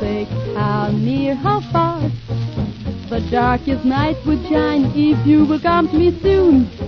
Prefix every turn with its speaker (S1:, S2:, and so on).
S1: sake, how near, how far. The darkest night would shine if you will come to me soon.